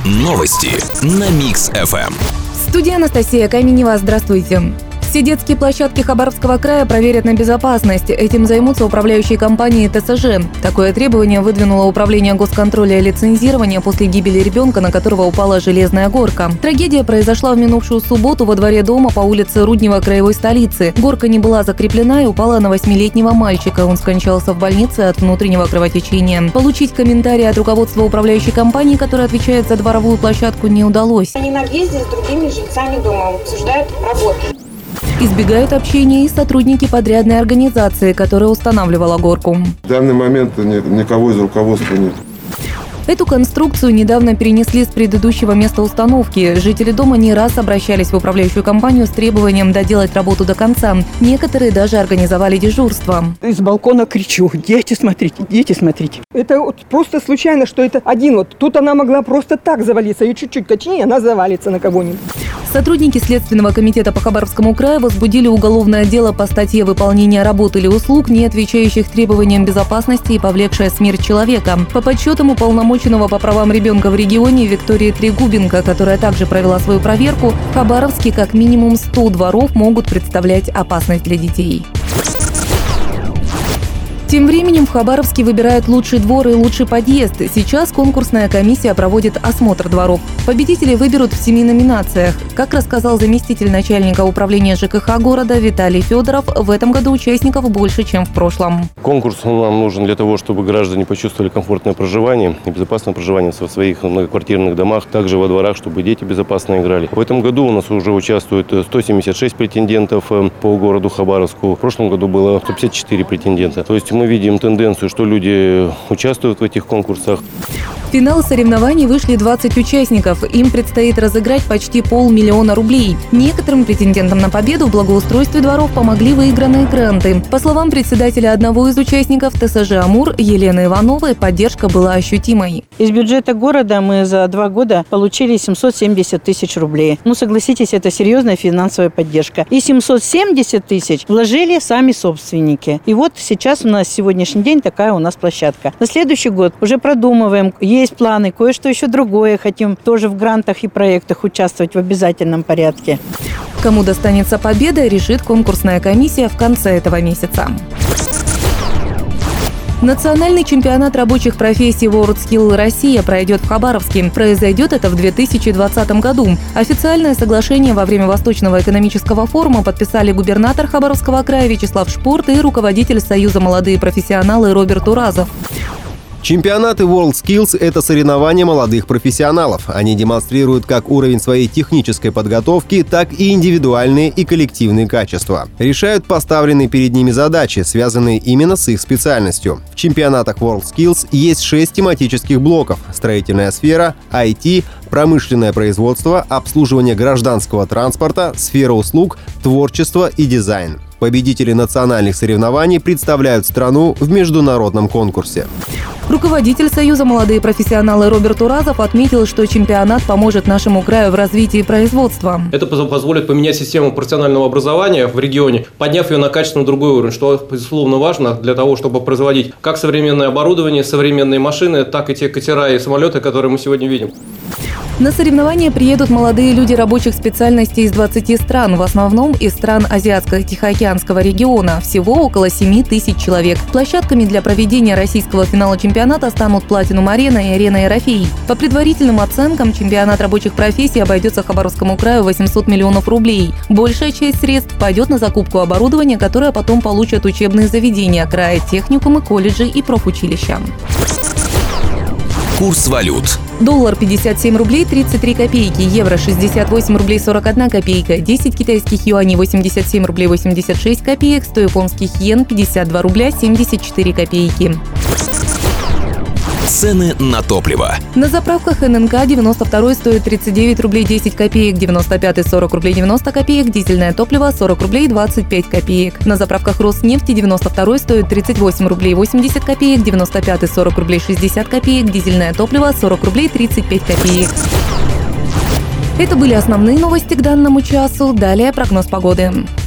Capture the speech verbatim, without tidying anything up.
Новости на Микс эф эм. Студия Анастасия Каменева. Здравствуйте. Все детские площадки Хабаровского края проверят на безопасность. Этим займутся управляющие компании тэ эс жэ. Такое требование выдвинуло Управление госконтроля и лицензирования после гибели ребенка, на которого упала железная горка. Трагедия произошла в минувшую субботу во дворе дома по улице Руднева краевой столицы. Горка не была закреплена и упала на восьмилетнего мальчика. Он скончался в больнице от внутреннего кровотечения. Получить комментарии от руководства управляющей компании, которая отвечает за дворовую площадку, не удалось. Они на въезде с другими жильцами дома обсуждают работу. Избегают общения и сотрудники подрядной организации, которая устанавливала горку. В данный момент никого из руководства нет. Эту конструкцию недавно перенесли с предыдущего места установки. Жители дома не раз обращались в управляющую компанию с требованием доделать работу до конца. Некоторые даже организовали дежурство. Из балкона кричу: дети, смотрите, дети, смотрите. Это вот просто случайно, что это один вот. Тут она могла просто так завалиться. Ее чуть-чуть качни, она завалится на кого-нибудь. Сотрудники Следственного комитета по Хабаровскому краю возбудили уголовное дело по статье «Выполнение работ или услуг, не отвечающих требованиям безопасности и повлекшая смерть человека». По подсчетам уполномоченного по правам ребенка в регионе Виктории Трегубенко, которая также провела свою проверку, в Хабаровске как минимум сто дворов могут представлять опасность для детей. Тем временем в Хабаровске выбирают лучший двор и лучший подъезд. Сейчас конкурсная комиссия проводит осмотр дворов. Победителей выберут в семи номинациях. Как рассказал заместитель начальника управления жэ ка ха города Виталий Федоров, в этом году участников больше, чем в прошлом. Конкурс нам нужен для того, чтобы граждане почувствовали комфортное проживание и безопасное проживание в своих многоквартирных домах, также во дворах, чтобы дети безопасно играли. В этом году у нас уже участвует сто семьдесят шесть претендентов по городу Хабаровску. В прошлом году было сто пятьдесят четыре претендента. То есть мы видим тенденцию, что люди участвуют в этих конкурсах. В финал соревнований вышли двадцать участников. Им предстоит разыграть почти полмиллиона рублей. Некоторым претендентам на победу в благоустройстве дворов помогли выигранные гранты. По словам председателя одного из участников тэ эс жэ «Амур» Елены Ивановой, поддержка была ощутимой. Из бюджета города мы за два года получили семьсот семьдесят тысяч рублей. Ну, согласитесь, это серьезная финансовая поддержка. И семьсот семьдесят тысяч вложили сами собственники. И вот сейчас у нас сегодняшний день такая у нас площадка. На следующий год уже продумываем. Есть планы, кое-что еще другое. Хотим тоже в грантах и проектах участвовать в обязательном порядке. Кому достанется победа, решит конкурсная комиссия в конце этого месяца. Национальный чемпионат рабочих профессий WorldSkill Россия пройдет в Хабаровске. Произойдет это в две тысячи двадцатом году. Официальное соглашение во время Восточного экономического форума подписали губернатор Хабаровского края Вячеслав Шпорт и руководитель Союза «Молодые профессионалы» Роберт Уразов. Чемпионаты WorldSkills – это соревнования молодых профессионалов. Они демонстрируют как уровень своей технической подготовки, так и индивидуальные и коллективные качества. Решают поставленные перед ними задачи, связанные именно с их специальностью. В чемпионатах WorldSkills есть шесть тематических блоков – строительная сфера, ай ти, промышленное производство, обслуживание гражданского транспорта, сфера услуг, творчество и дизайн. Победители национальных соревнований представляют страну в международном конкурсе. Руководитель Союза «Молодые профессионалы» Роберт Уразов отметил, что чемпионат поможет нашему краю в развитии производства. Это позволит поменять систему профессионального образования в регионе, подняв ее на качественно другой уровень, что, безусловно, важно для того, чтобы производить как современное оборудование, современные машины, так и те катера и самолеты, которые мы сегодня видим. На соревнования приедут молодые люди рабочих специальностей из двадцати стран, в основном из стран Азиатско-Тихоокеанского региона. Всего около семи тысяч человек. Площадками для проведения российского финала чемпионата станут Платинум-арена и арена Ерофей. По предварительным оценкам, чемпионат рабочих профессий обойдется Хабаровскому краю восемьсот миллионов рублей. Большая часть средств пойдет на закупку оборудования, которое потом получат учебные заведения края, техникумы, колледжи и профучилища. Курс валют. Доллар пятьдесят семь рублей тридцать три копейки, евро шестьдесят восемь рублей сорок одна копейка, десять китайских юаней восемьдесят семь рублей восемьдесят шесть копеек, сто японских йен пятьдесят два рубля семьдесят четыре копейки. Цены на топливо. На заправках эн эн ка девяносто второй стоит тридцать девять рублей десять копеек, девяносто пятый сорок рублей девяносто копеек, дизельное топливо сорок рублей двадцать пять копеек. На заправках Роснефти девяносто второй стоит тридцать восемь рублей восемьдесят копеек, девяносто пятый сорок рублей шестьдесят копеек, дизельное топливо сорок рублей тридцать пять копеек. Это были основные новости к данному часу. Далее прогноз погоды.